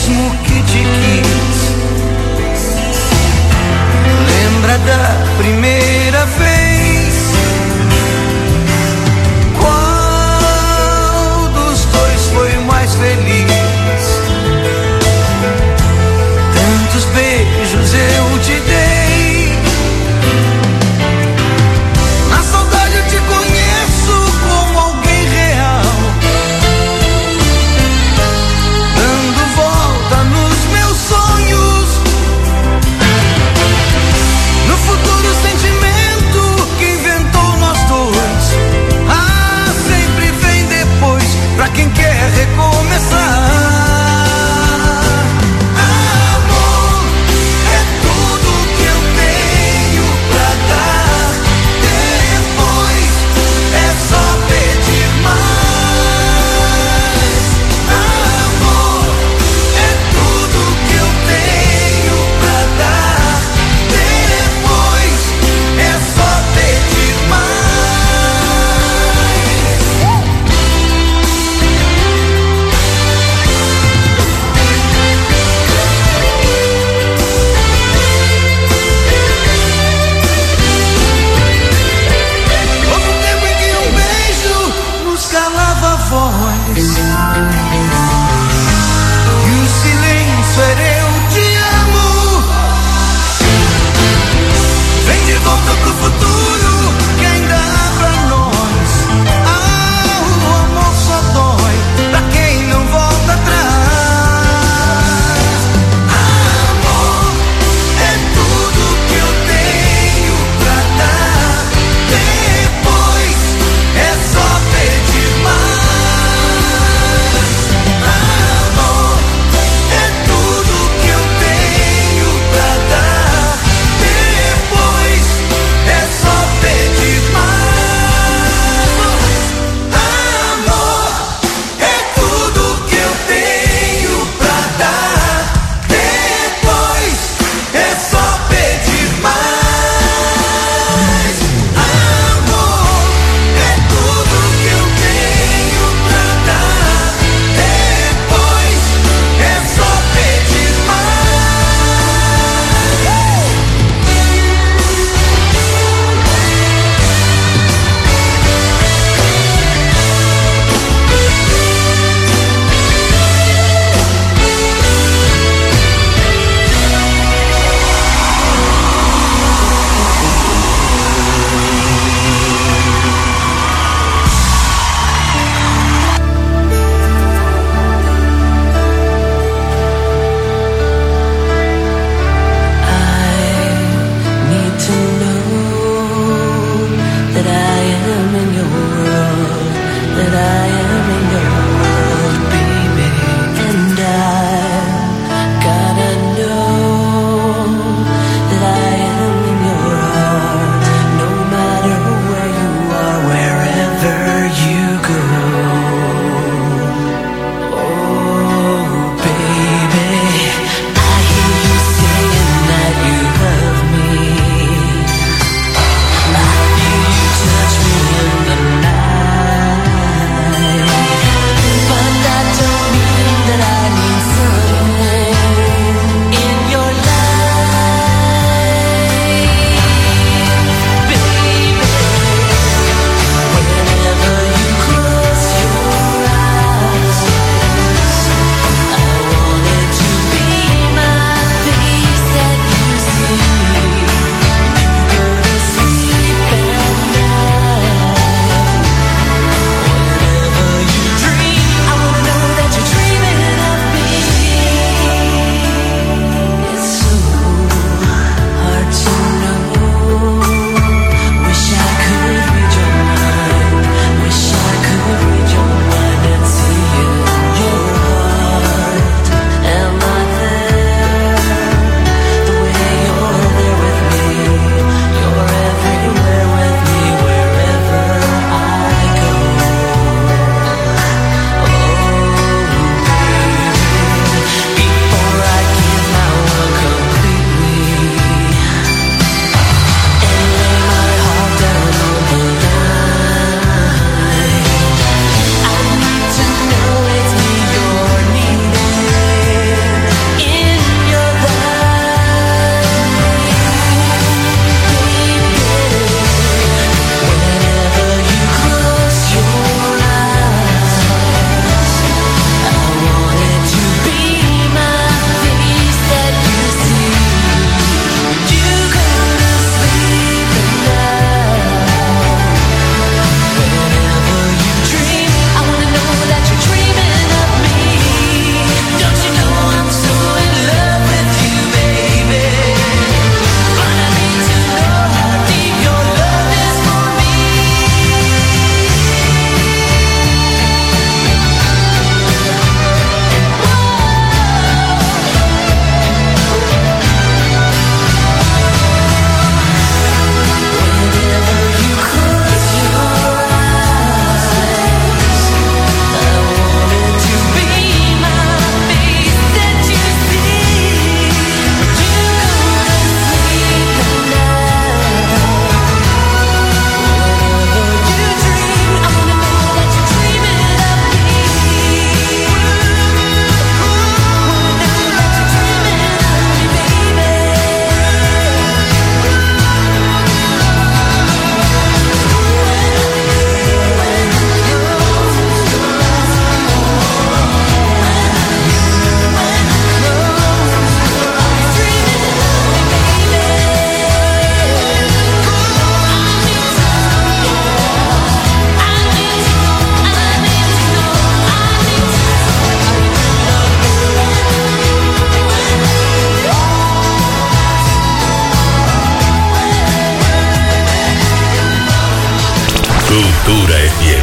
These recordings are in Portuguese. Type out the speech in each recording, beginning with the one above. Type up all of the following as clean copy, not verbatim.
mesmo que te quis. Lembra da primeira vez? Qual dos dois foi mais feliz? Tantos beijos eu te dei. Na saudade eu te conheço como alguém real, dando volta nos meus sonhos. No futuro sentimento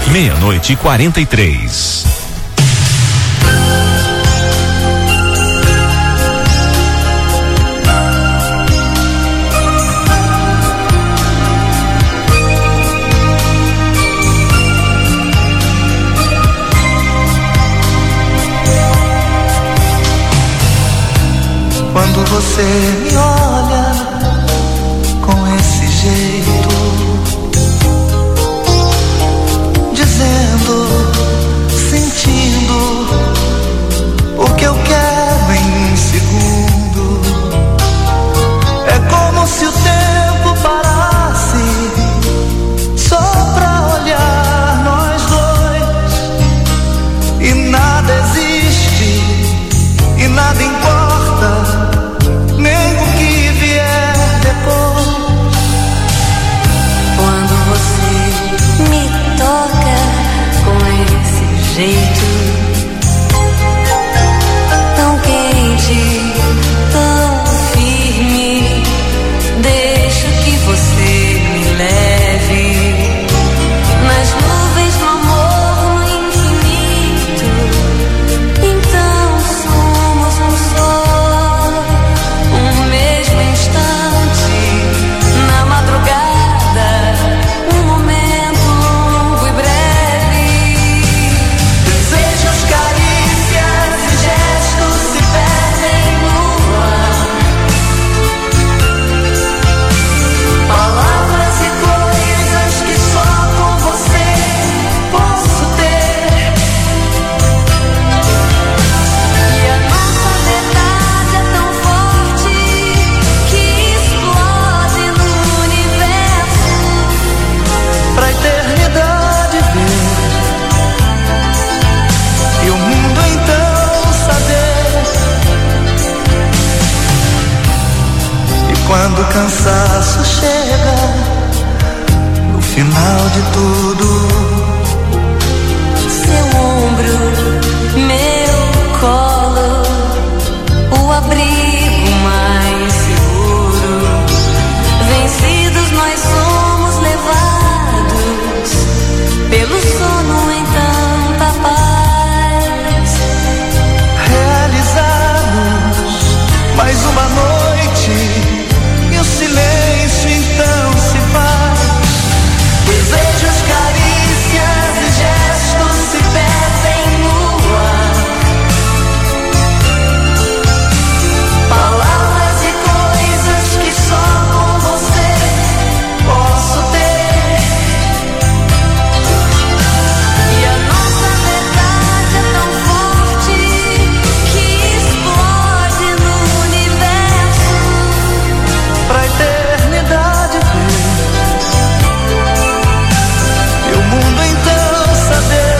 meia-noite e 43. Quando você me olha com esse jeito, dizendo, sentindo o que eu quero em um segundo, é como se o tempo parasse só pra olhar nós dois, e nada existe e nada importa, nem o que vier depois. Quando você me toca com esse jeito, tão quente, tão firme, deixo que você me leve nas nuvens do amor no infinito. Então somos um só, um mesmo instante, na madrugada, um momento longo e breve. Desejos, carícias e gestos se perdem no ar. Palavras e coisas que só com você posso ter. E a nossa verdade é tão forte que explode no universo. Pra eternidade ver, e o mundo então saber. E quando o cansaço chega no final de tudo, Seu ombro, meu colo, o abrigo mais seguro. Vencidos nós somos levados pelo sono em tanta paz. realizamos mais uma noite e o silêncio então se faz. Desejos, carícias e gestos se perdem no ar. Palavras e coisas que só com você posso ter. E a nossa verdade é tão forte que explode no universo. Pra eternidade ver, e o mundo então saber.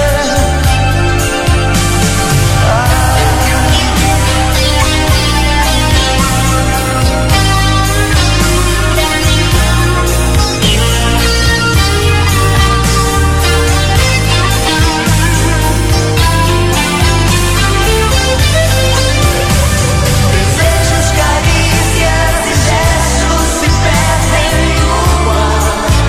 Desejos, carícias e gestos se perdem no ar.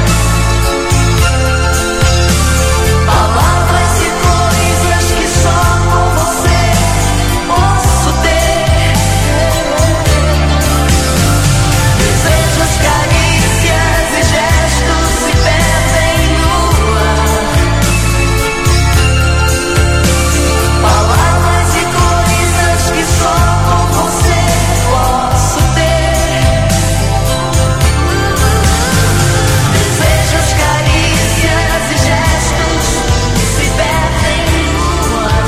Palavras e coisas que só com você posso ter. Desejos, carícias e gestos se perdem no ar. Palavras e coisas que só com você posso ter. Desejos, carícias e gestos se perdem no ar.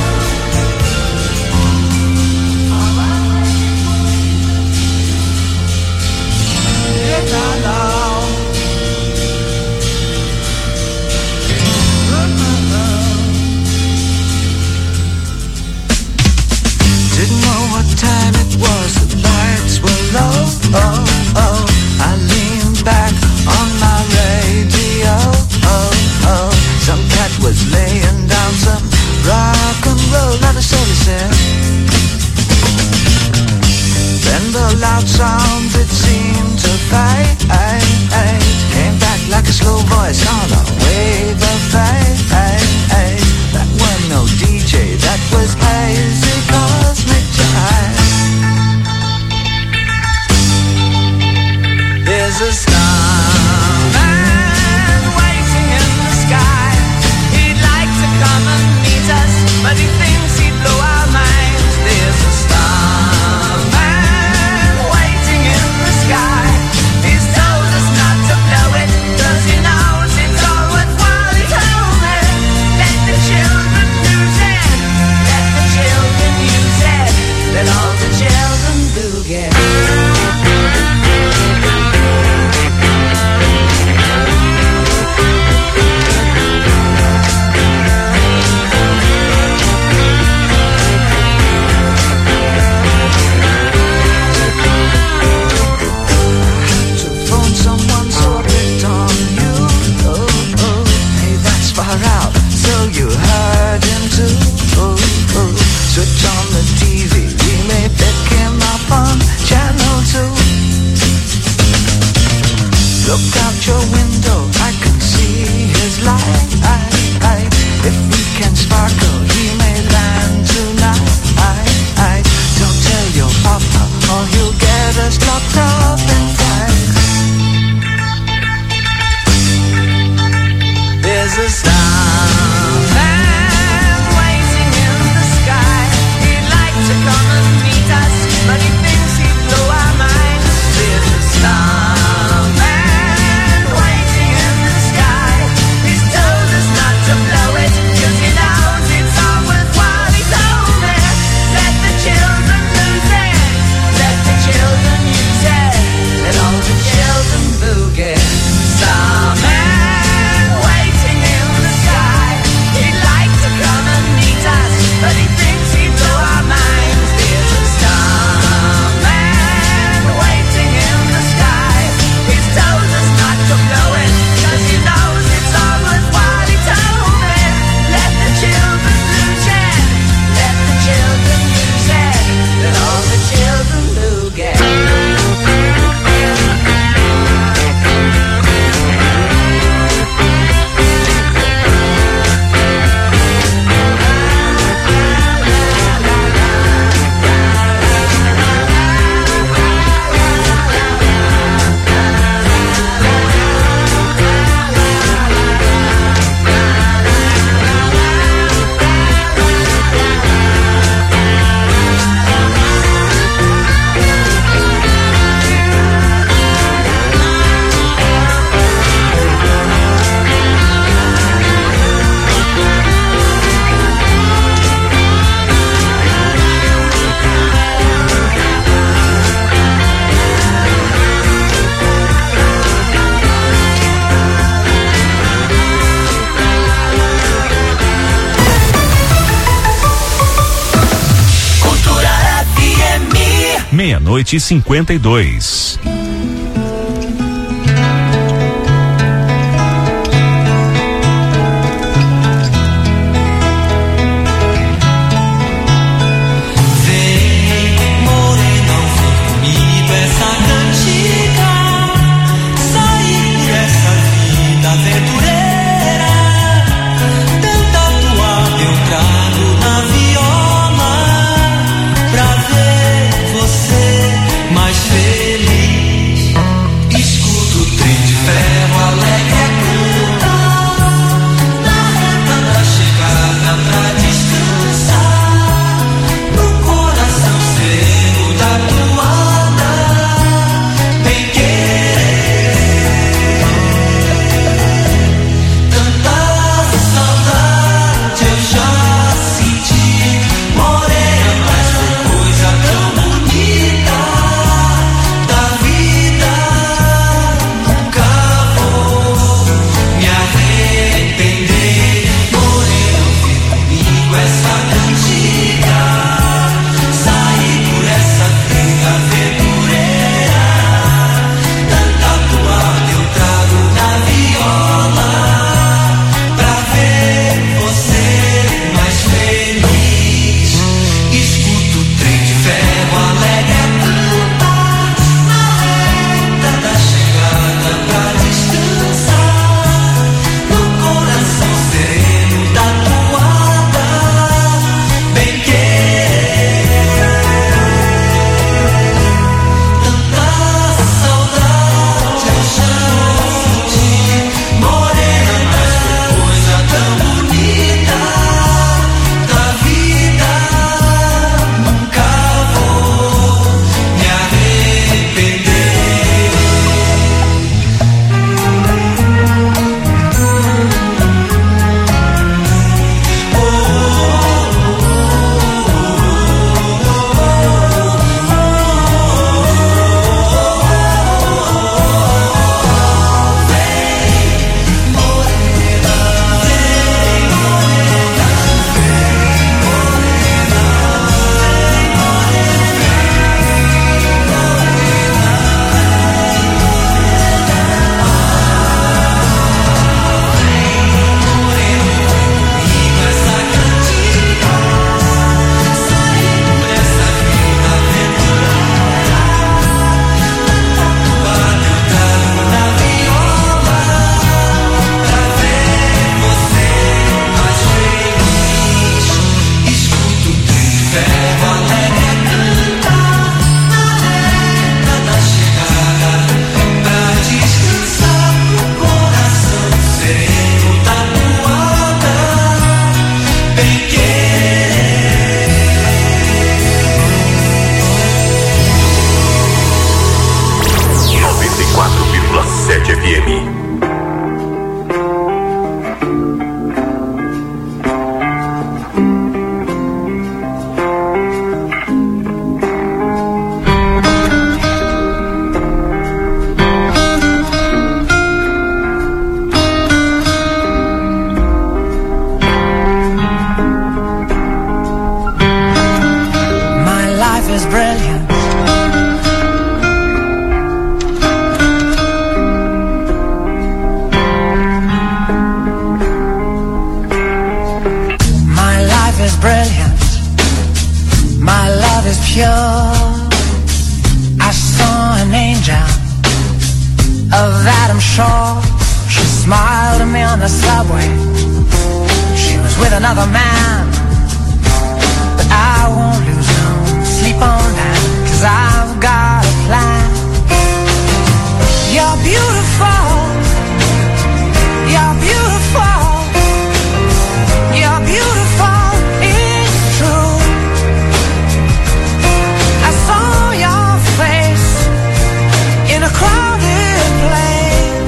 Didn't know what time it was, the lights were low. Oh, oh. I leaned back on my radio. Oh, oh. Some cat was laying down some rock and roll, not a soul said. Then the loud sounds it seemed to fade, came back like a slow voice on a wave of fate. meia-noite e 52.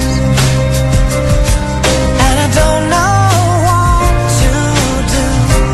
And I don't know what to do.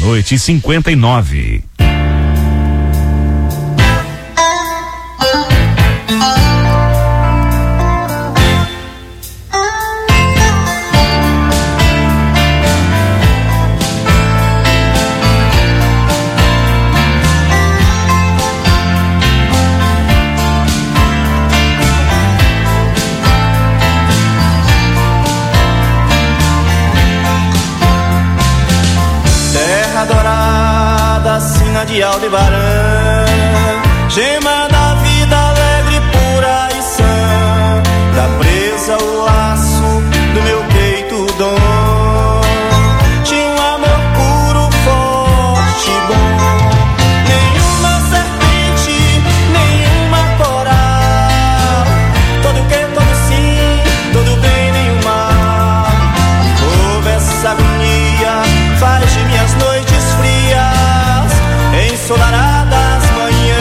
9h59. De Aldebaran, gema da vida alegre, pura e sã, dá presa o laço do meu peito dom. Tinha um amor puro, forte e bom. Nenhuma serpente, nenhuma coral. Todo que, todo sim, todo bem, nenhum mal. Como essa agonia faz de minhas noites frias ensolaradas manhãs.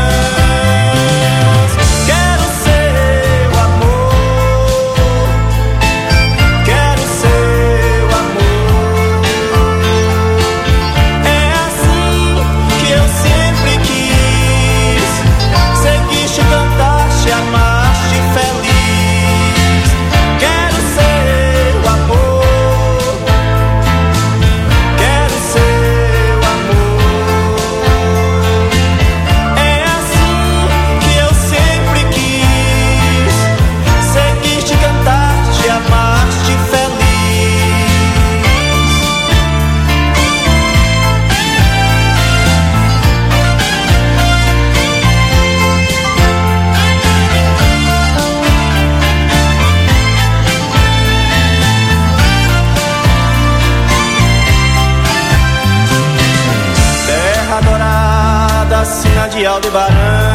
Quero seu amor, quero seu amor. É assim que eu sempre quis, seguiste, cantaste, amaste feliz. Quero seu amor, quero seu amor. Amaste feliz. Terra dourada, sina de Aldebaran,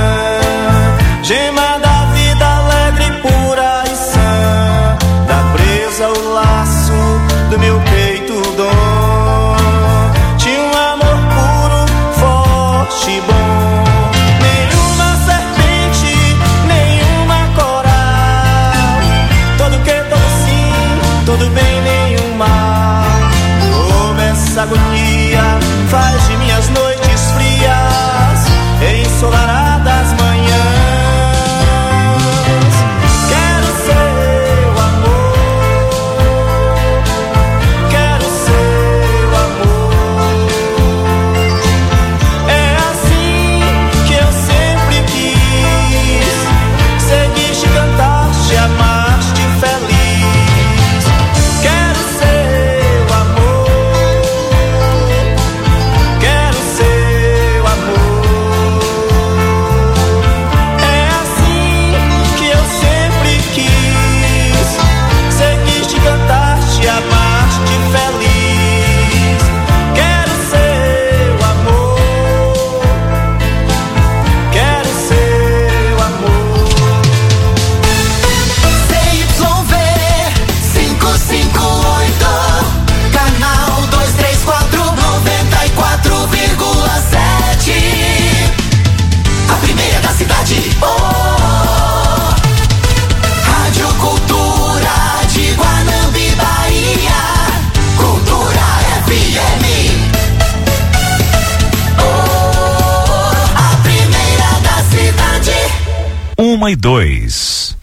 gema da vida alegre, pura e sã, presa o laço do meu peito dom. Tinha um amor puro, forte e bom. Nenhuma serpente, nenhuma coral. Todo que, todo sim, todo bem, nenhum mal. Como essa agonia faz de minhas noites frias ensolaradas manhãs. Amaste feliz. Quero seu amor, quero seu amor. É assim que eu sempre quis, seguiste, cantaste, amaste feliz. Quero seu amor, quero seu amor. Canal 234, 94,7. A primeira da cidade. Oh, Rádio Cultura de Guanambi, Bahia. Cultura FM. Oh, a primeira da cidade. 1h02.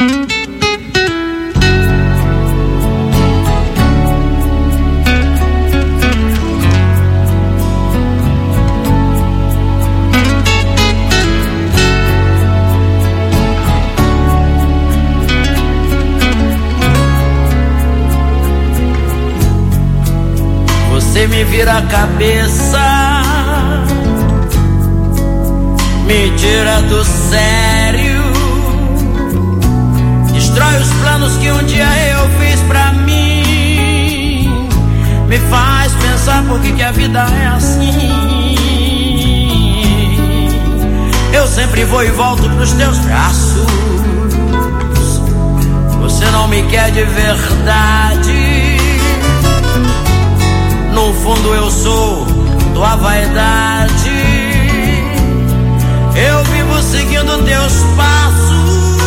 Você me vira a cabeça, me tira do sério, destrói os planos que um dia eu fiz pra mim, me faz pensar por que a vida é assim. Eu sempre vou e volto pros teus braços, você não me quer de verdade. No fundo eu sou tua vaidade. Eu vivo seguindo teus passos,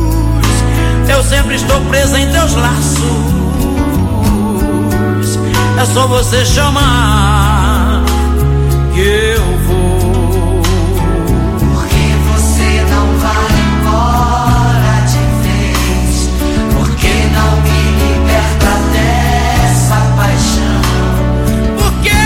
eu sempre estou presa em teus laços. É só você chamar que eu vou. Porque você não vai embora de vez? Porque não me liberta dessa paixão? Porque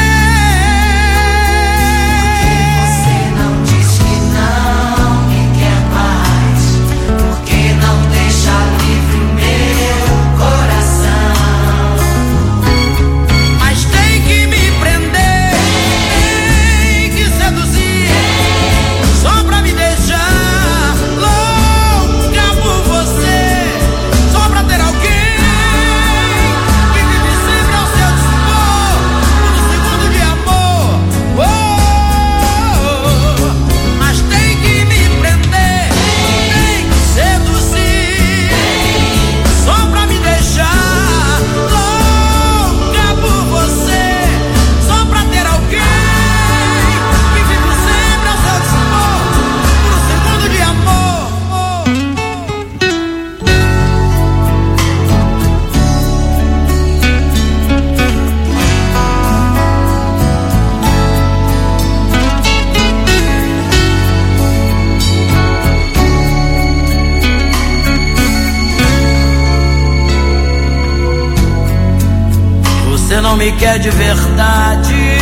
você não diz que não me quer mais? Porque não deixa livre o meu coração? mas tem que me prender, tem que seduzir, só pra me deixar louca por você, só pra ter alguém que vive sempre ao seu dispor, por um segundo de amor. Mas tem que me prender, tem que seduzir, só pra me deixar louca por você, só pra ter alguém que vive sempre ao seu dispor, por um segundo de amor. Você não me quer de verdade.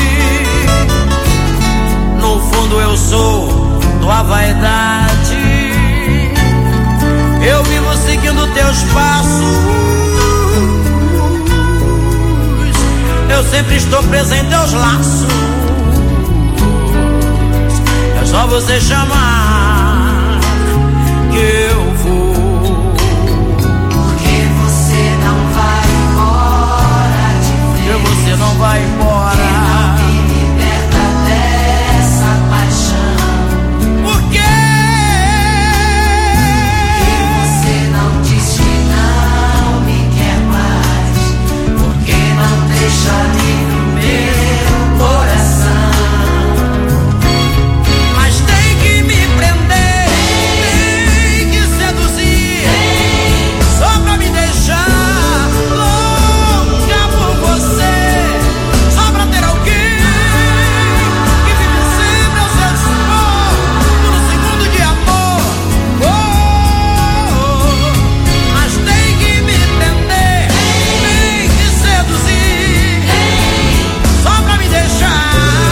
No fundo eu sou tua vaidade. Eu vivo seguindo teus passos. Eu sempre estou preso em teus laços. É só você chamar que eu vou. Porque você não vai embora de Que vez? você não vai embora. Me liberta dessa paixão? Por quê? Você não diz que não me quer mais? Porque não deixa livre o meu coração? Mas tem que me prender, tem que seduzir, só pra me deixar louca por você, só pra ter alguém que vive sempre ao seu dispor, por um segundo de amor. Mas tem que me prender, tem que seduzir, só pra me deixar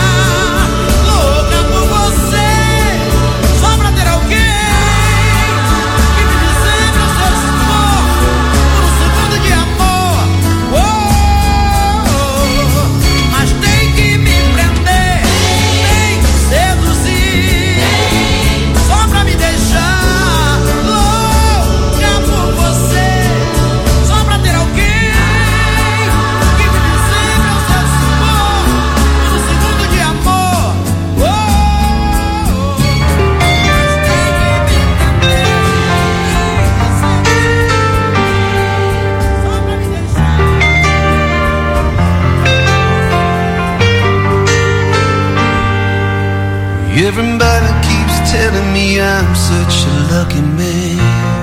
louca por você, só pra ter alguém que vive sempre ao seu dispor, por um segundo de amor. Mas tem que me prender, tem que seduzir, só pra me deixar louca por você, só pra ter alguém que vive sempre ao seu dispor, por um segundo de amor. Everybody keeps telling me I'm such a lucky man.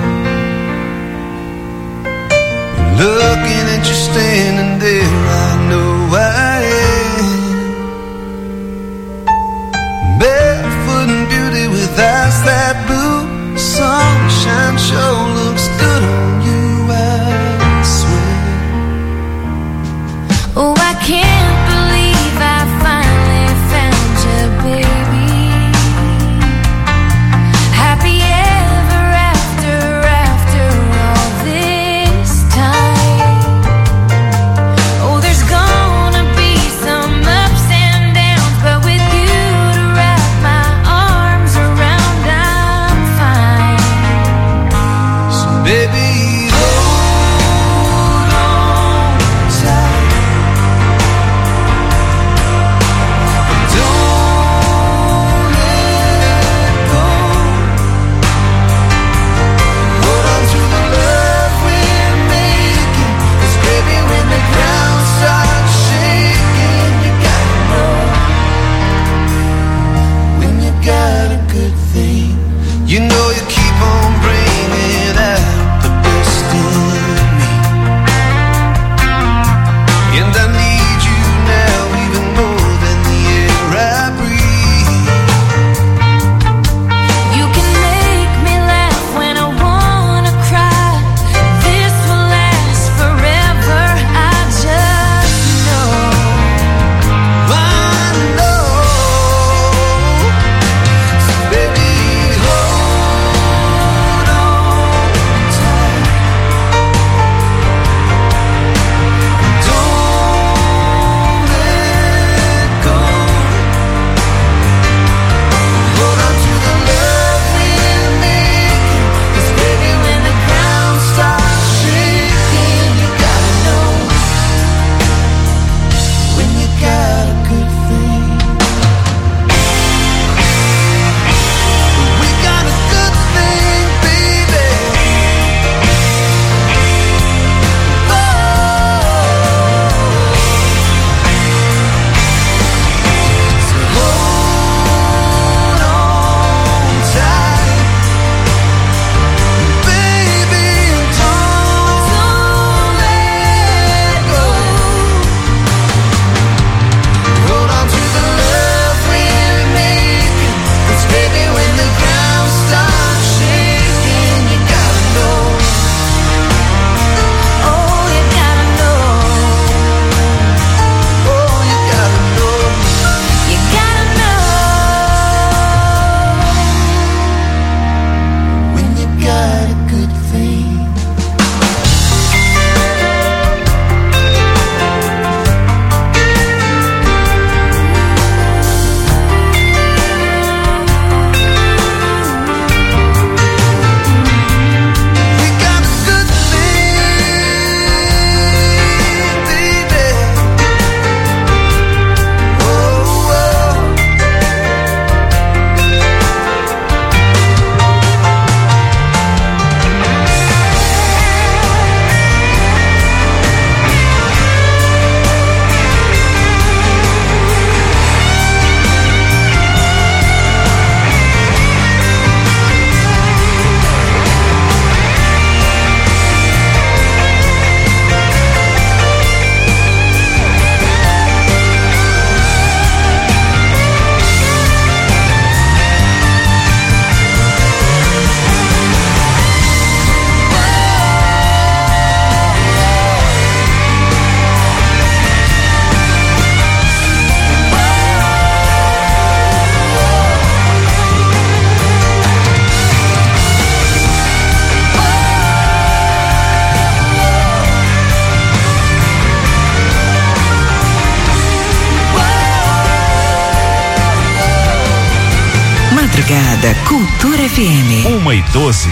Looking at you standing there, I know I am. Barefoot and beauty with eyes that blue. Sunshine sure looks good on you, I swear. Oh, I can't believe I finally found you, baby. Happy ever after all this time. Oh, there's gonna be some ups and downs, but with you to wrap my arms around, I'm fine. So baby, hold on tight. Don't let go. Hold on to the love we're making. 'Cause baby, when the ground starts shaking, you gotta know when you got a good thing. You know you keep on bringing out the Namorada Cultura FM. 1:12.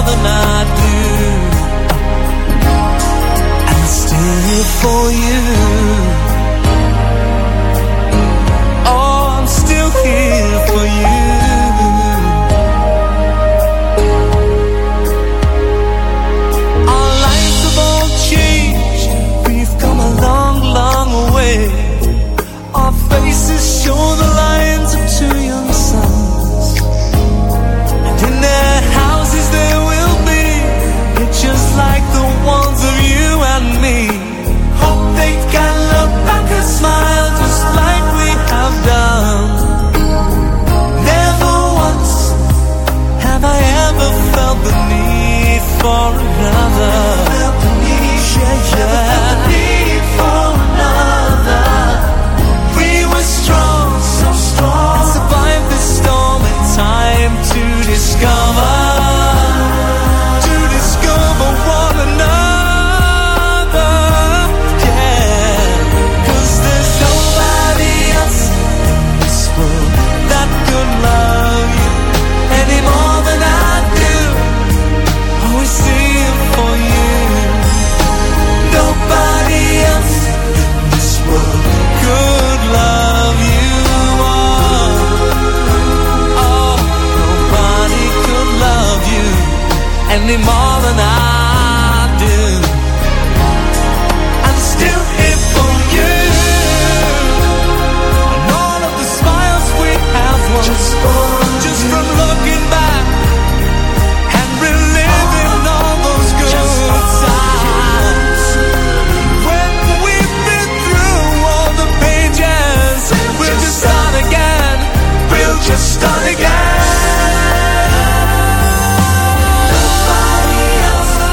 than I do. I'm still here for you. Oh, I'm still here for you. Our lives have all changed. We've come a long, long way. Our faces show the lines of two young sons, and in their houses there will be pictures like the ones of you and me. Hope they can look back and smile just like we have done. Never once have I ever felt the need for another. Discover one another, yeah. 'Cause there's nobody else in this world that could love you any more than I do. Always sing for you. Nobody else in this world could love you. Oh, nobody could love you any more than I do. I'm still here for you. And all of the smiles we have won just from looking back and reliving all those good times. When we've been through all the pages, we'll just start again. We'll just start again. Nobody else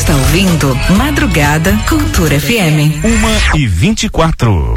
está ouvindo Madrugada Cultura FM. 1h24.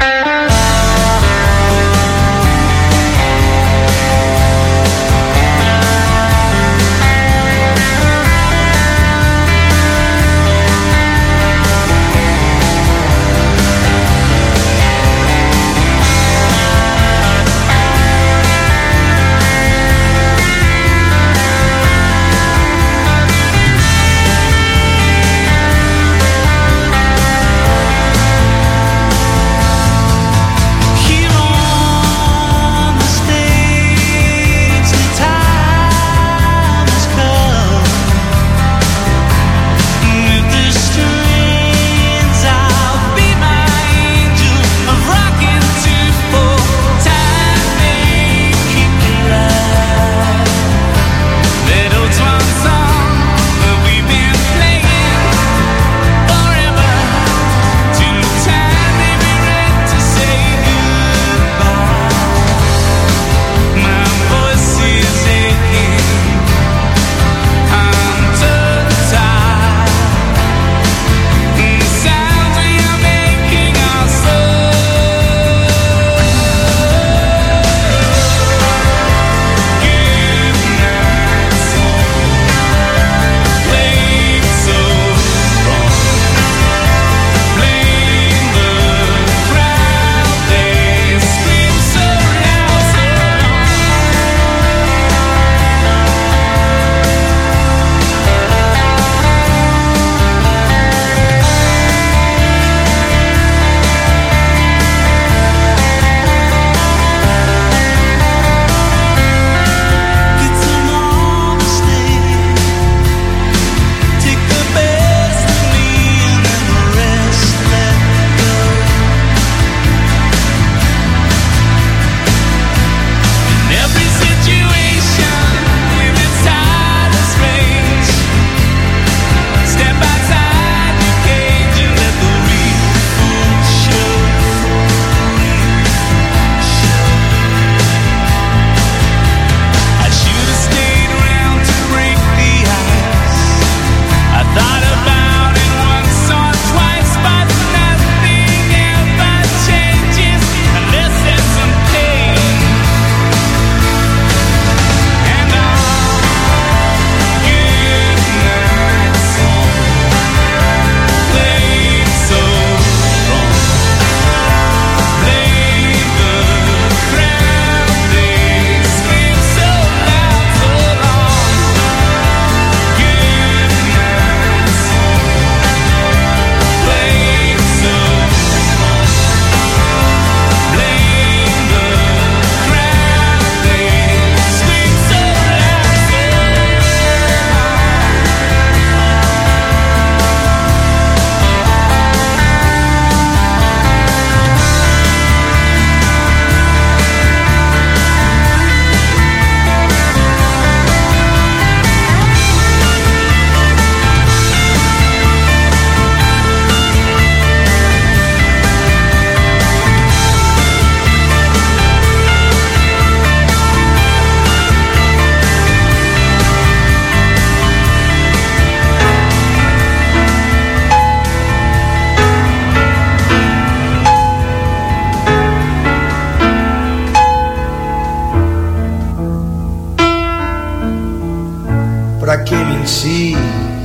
Pra que mentir,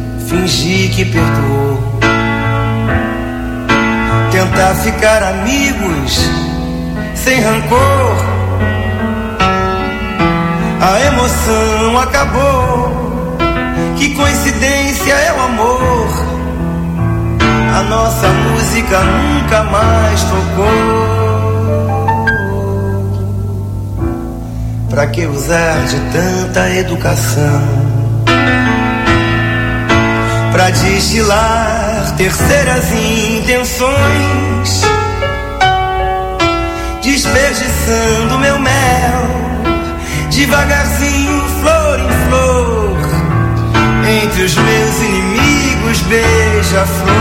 fingir que perdoou, tentar ficar amigos sem rancor. A emoção acabou, que coincidência é o amor. A nossa música nunca mais tocou. Pra que usar de tanta educação pra destilar terceiras intenções, desperdiçando meu mel, devagarzinho, flor em flor, entre os meus inimigos, beija-flor.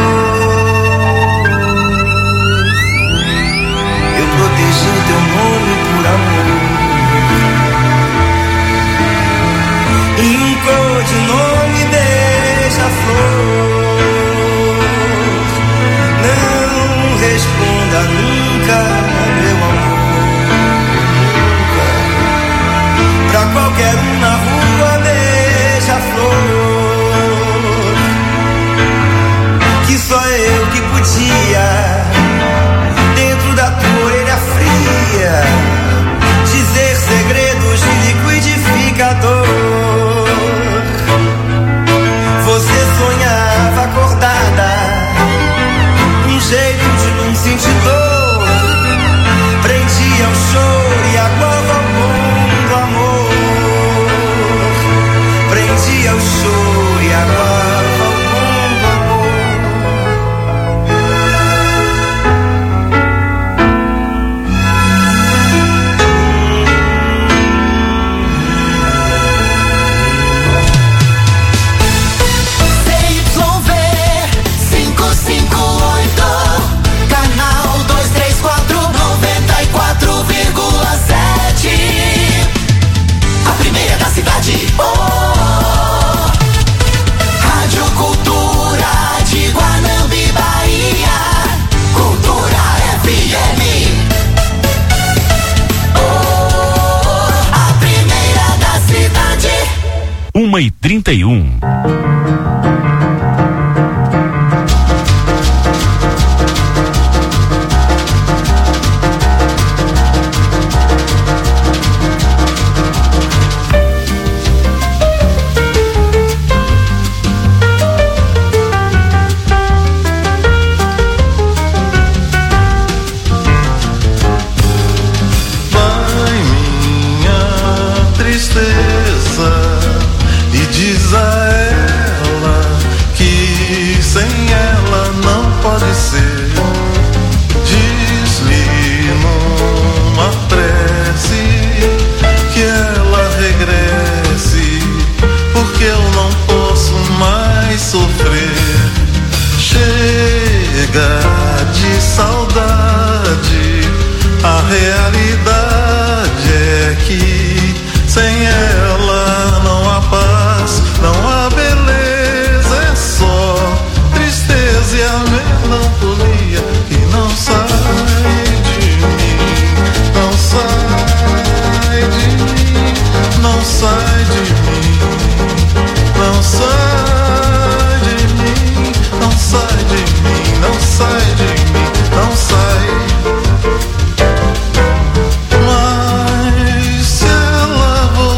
Eu protegi teu nome por amor, em codinome beija-flor. ainda nunca, meu amor, nunca. Pra qualquer um na rua beija-flor, que só eu que podia, dentro da tua orelha fria, dizer segredos de liquidificador. Você sonhava acordada, um jeito de não sentir dor, prendia o choro e aguava o mundo, amor. Prendia o choro e aguava o mundo, amor. CYV 558, canal 234, 94,7. A primeira da cidade. Oh, Rádio Cultura de Guanambi, Bahia. Cultura FM. Oh, a primeira da cidade. 1h31. Vai minha tristeza e diz a ela que sem ela não pode ser. Diz-lhe numa prece que ela regresse, porque eu não posso mais sofrer. Chega de saudade, a realidade é que sem ela não há paz, não há beleza, é só tristeza e a melancolia que não sai de mim, não sai de mim, não sai de mim, não sai de mim, não sai de mim, não sai de mim, não sai. Mas se ela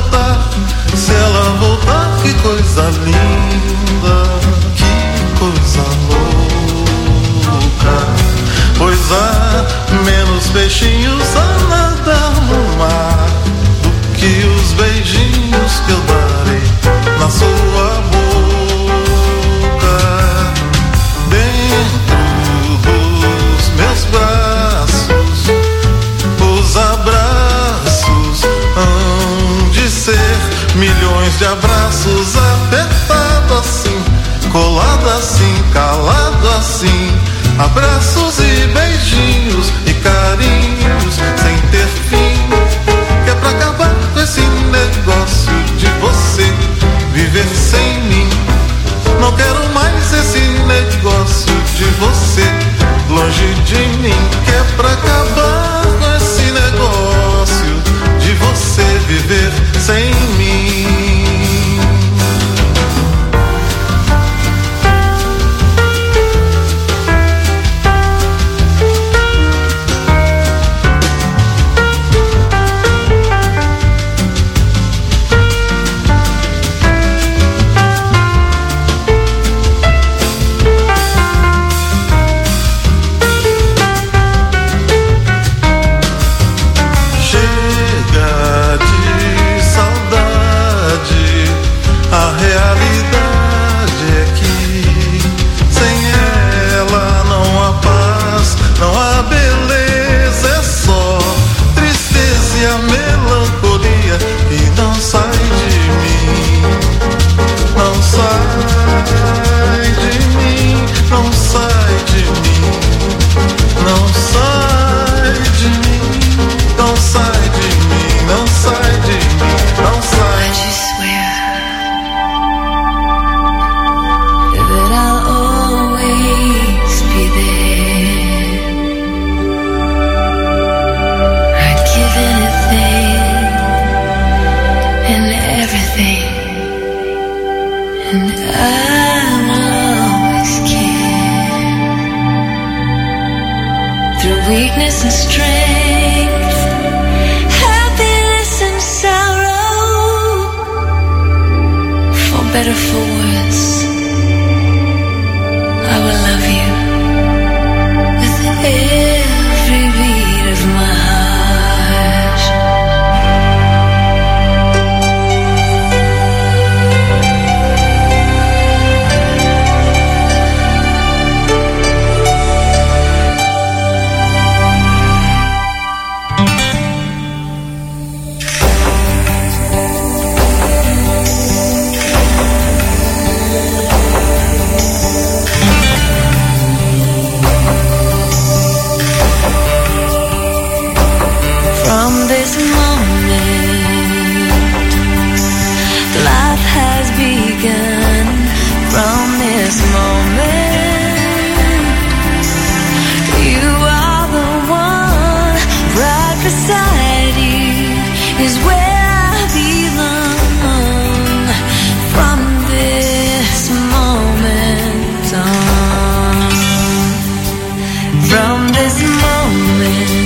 voltar, que coisa linda, que coisa louca. Pois há menos peixinhos a nadar no mar do que os beijinhos que eu darei na sua boca. Dentro dos meus braços, os abraços hão de ser milhões de abraços, apertado assim, colado assim, calado assim. Abraços e beijinhos e carinhos sem ter fim, que é pra acabar com esse negócio de você viver sem mim. Não quero mais esse negócio de você longe de mim, que é pra acabar com esse negócio de você viver sem mim. Weakness and strength, happiness and sorrow, for better, for worse.